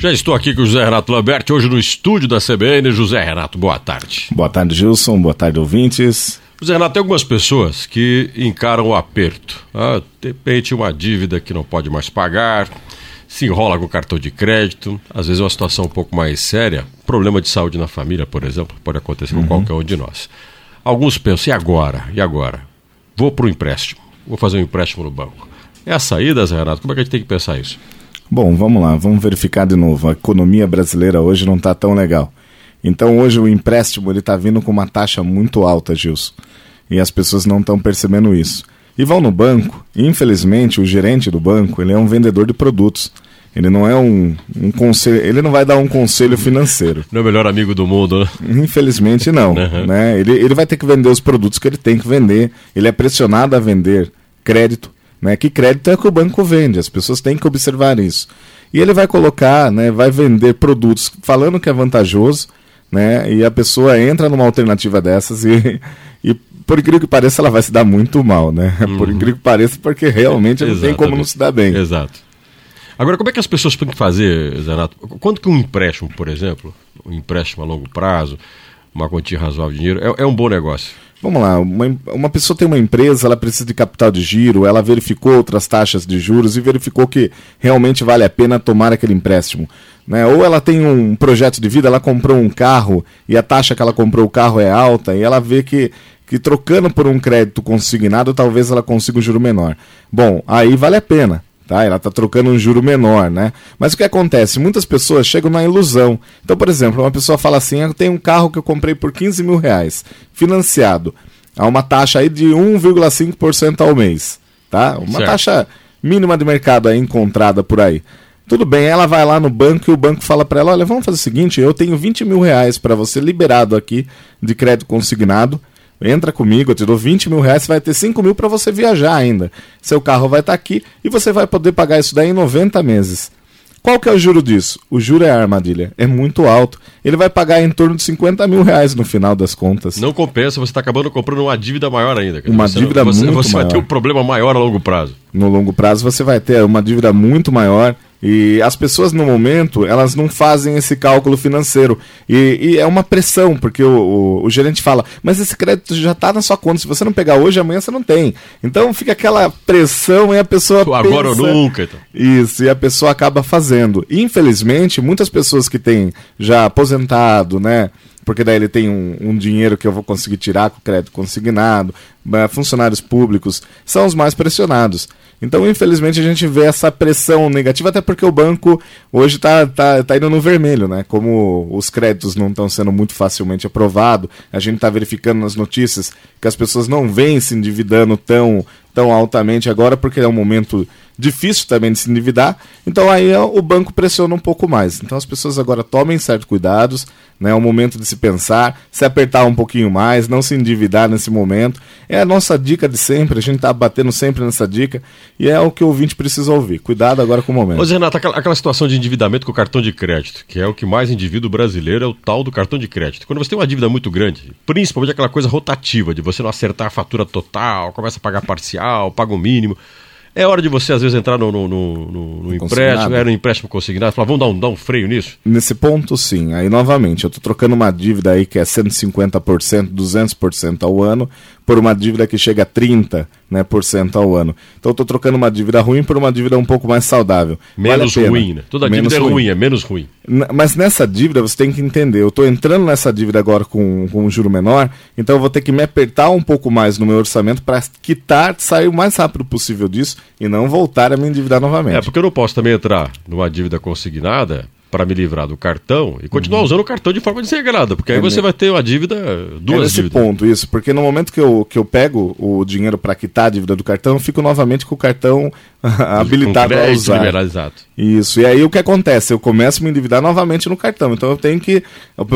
Já estou aqui com o José Renato Lamberti, hoje no estúdio da CBN. José Renato, boa tarde. Boa tarde, Gilson. Boa tarde, ouvintes. José Renato, tem algumas pessoas que encaram o aperto. De repente, uma dívida que não pode mais pagar, se enrola com o cartão de crédito, às vezes é uma situação um pouco mais séria, problema de saúde na família, por exemplo, pode acontecer com qualquer um de nós. Alguns pensam, e agora? Vou para o empréstimo, vou fazer um empréstimo no banco. É a saída, Zé Renato? Como é que a gente tem que pensar isso? Bom, vamos lá, vamos verificar de novo. A economia brasileira hoje não está tão legal. Então hoje o empréstimo está vindo com uma taxa muito alta, Gilson. E as pessoas não estão percebendo isso. E vão no banco, e infelizmente o gerente do banco, ele é um vendedor de produtos. Ele não é um conselho, ele não vai dar um conselho financeiro. Não é o melhor amigo do mundo, né? Infelizmente não. Né? Ele vai ter que vender os produtos que ele tem que vender. Ele é pressionado a vender crédito. Né? Que crédito é o que o banco vende, as pessoas têm que observar isso. E ele vai colocar, né, vai vender produtos falando que é vantajoso, né, e a pessoa entra numa alternativa dessas e por incrível que pareça, ela vai se dar muito mal, né? Por incrível que pareça, porque realmente não tem como não se dar bem. Exato. Agora, como é que as pessoas têm que fazer, Zanato? Quanto que um empréstimo, por exemplo, um empréstimo a longo prazo, uma quantia razoável de dinheiro, é um bom negócio? Vamos lá, uma pessoa tem uma empresa, ela precisa de capital de giro, ela verificou outras taxas de juros e verificou que realmente vale a pena tomar aquele empréstimo. Né? Ou ela tem um projeto de vida, ela comprou um carro e a taxa que ela comprou o carro é alta e ela vê que trocando por um crédito consignado talvez ela consiga um juro menor. Bom, aí vale a pena. Tá? Ela está trocando um juro menor, né? Mas o que acontece? Muitas pessoas chegam na ilusão. Então, por exemplo, uma pessoa fala assim, eu tenho um carro que eu comprei por R$15 mil, financiado, a uma taxa aí de 1,5% ao mês. Tá? Uma taxa mínima de mercado aí encontrada por aí. Tudo bem, ela vai lá no banco e o banco fala para ela, olha, vamos fazer o seguinte, eu tenho R$20 mil para você liberado aqui de crédito consignado. Entra comigo, eu te dou R$20 mil, você vai ter R$5 mil para você viajar ainda. Seu carro vai estar aqui e você vai poder pagar isso daí em 90 meses. Qual que é o juro disso? O juro é a armadilha, é muito alto. Ele vai pagar em torno de R$50 mil no final das contas. Não compensa, você está acabando comprando uma dívida maior ainda. Uma dívida muito maior. Você vai ter um problema maior a longo prazo. No longo prazo você vai ter uma dívida muito maior. E as pessoas, no momento, elas não fazem esse cálculo financeiro. E é uma pressão, porque o gerente fala, mas esse crédito já está na sua conta. Se você não pegar hoje, amanhã você não tem. Então fica aquela pressão e a pessoa agora ou nunca. Então. Isso, e a pessoa acaba fazendo. E, infelizmente, muitas pessoas que têm já aposentado, né? Porque daí ele tem um dinheiro que eu vou conseguir tirar com crédito consignado, funcionários públicos, são os mais pressionados. Então, infelizmente, a gente vê essa pressão negativa, até porque o banco hoje está indo no vermelho, né? Como os créditos não estão sendo muito facilmente aprovados, a gente está verificando nas notícias que as pessoas não vêm se endividando tão altamente agora, porque é um momento difícil também de se endividar, então aí o banco pressiona um pouco mais. Então as pessoas agora tomem certos cuidados, né? É o momento de se pensar, se apertar um pouquinho mais, não se endividar nesse momento. É a nossa dica de sempre, a gente está batendo sempre nessa dica, e é o que o ouvinte precisa ouvir. Cuidado agora com o momento. Ô Zé Renato, aquela situação de endividamento com o cartão de crédito, que é o que mais endivida o brasileiro, é o tal do cartão de crédito. Quando você tem uma dívida muito grande, principalmente aquela coisa rotativa, de você não acertar a fatura total, começa a pagar parcial, paga o mínimo. É hora de você, às vezes, entrar no empréstimo, no empréstimo consignado, falar, vamos dar um freio nisso? Nesse ponto, sim. Aí, novamente, eu estou trocando uma dívida aí que é 150%, 200% ao ano, por uma dívida que chega a 30%, né, ao ano. Então, eu estou trocando uma dívida ruim por uma dívida um pouco mais saudável. Menos ruim, né? Toda dívida é ruim, é menos ruim. Mas nessa dívida, você tem que entender, eu estou entrando nessa dívida agora com um juro menor, então eu vou ter que me apertar um pouco mais no meu orçamento para sair o mais rápido possível disso e não voltar a me endividar novamente. Porque eu não posso também entrar numa dívida consignada para me livrar do cartão e continuar usando o cartão de forma desenganada, porque aí você vai ter uma dívida, duas dívidas. Nesse ponto, isso, porque no momento que eu pego o dinheiro para quitar a dívida do cartão, eu fico novamente com o cartão habilitado a usar. Liberado, exato. Isso, e aí o que acontece? Eu começo a me endividar novamente no cartão, então eu tenho que...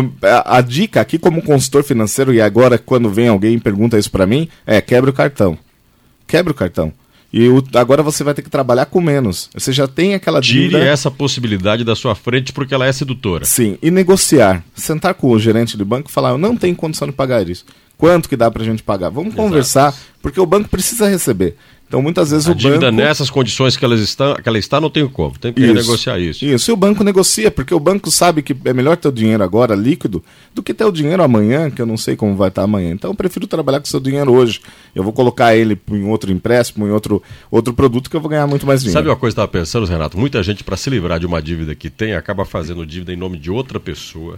A dica aqui como consultor financeiro, e agora quando vem alguém e pergunta isso para mim, quebra o cartão. Quebra o cartão. E agora você vai ter que trabalhar com menos. Você já tem aquela dívida... Tire essa possibilidade da sua frente porque ela é sedutora. Sim, e negociar. Sentar com o gerente do banco e falar, eu não tenho condição de pagar isso. Quanto que dá pra gente pagar? Vamos conversar, porque o banco precisa receber. Então, muitas vezes a o dívida banco... nessas condições que ela está, não tem como. Tem que renegociar isso. Isso, e o banco negocia, porque o banco sabe que é melhor ter o dinheiro agora líquido do que ter o dinheiro amanhã, que eu não sei como vai estar amanhã. Então, eu prefiro trabalhar com o seu dinheiro hoje. Eu vou colocar ele em outro empréstimo, em outro produto, que eu vou ganhar muito mais dinheiro. Sabe uma coisa que eu estava pensando, Renato? Muita gente, para se livrar de uma dívida que tem, acaba fazendo dívida em nome de outra pessoa,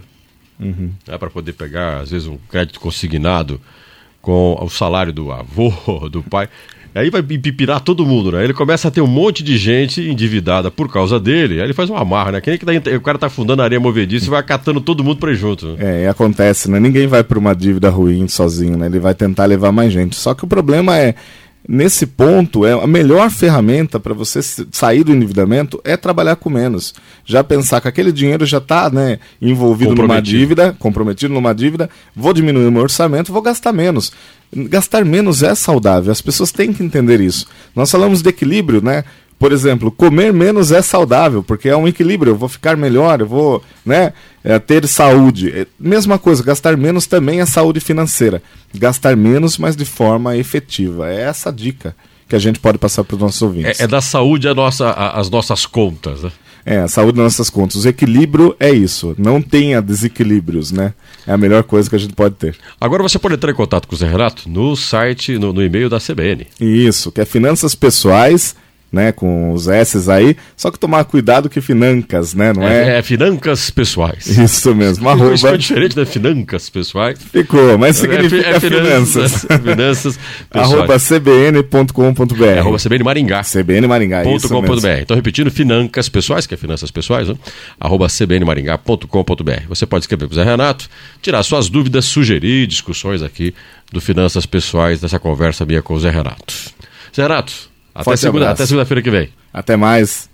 para poder pegar, às vezes, um crédito consignado com o salário do avô, do pai. Aí vai pipirar todo mundo, né? Ele começa a ter um monte de gente endividada por causa dele. Aí ele faz uma amarra, né? Que nem que o cara tá afundando a areia movediça e vai catando todo mundo pra ir junto. É, acontece, né? Ninguém vai para uma dívida ruim sozinho, né? Ele vai tentar levar mais gente. Só que o problema é, nesse ponto, a melhor ferramenta para você sair do endividamento é trabalhar com menos. Já pensar que aquele dinheiro já está, né, envolvido numa dívida, comprometido numa dívida, vou diminuir o meu orçamento, vou gastar menos. Gastar menos é saudável, as pessoas têm que entender isso. Nós falamos de equilíbrio, né? Por exemplo, comer menos é saudável, porque é um equilíbrio, eu vou ficar melhor, eu vou, né, ter saúde. Mesma coisa, gastar menos também é saúde financeira. Gastar menos, mas de forma efetiva. É essa a dica que a gente pode passar para os nossos ouvintes. É da saúde as nossas contas, né? É, a saúde das nossas contas. O equilíbrio é isso. Não tenha desequilíbrios, né? É a melhor coisa que a gente pode ter. Agora você pode entrar em contato com o Zé Renato no site, no e-mail da CBN. Isso, que é Finanças Pessoais, né, com os S's aí, só que tomar cuidado que financas, né, não é? É financas pessoais. Isso mesmo. Isso ficou diferente, né? Financas pessoais. Ficou, mas significa finanças. Finanças pessoais. @cbn.com.br. @CBN Maringá. CBN Maringá, .com.br. Então, repetindo, financas pessoais, que é finanças pessoais, né? @cbnmaringá.com.br. Você pode escrever para o Zé Renato, tirar suas dúvidas, sugerir discussões aqui do Finanças Pessoais, dessa conversa minha com o Zé Renato. Zé Renato, até segunda-feira que vem. Até mais.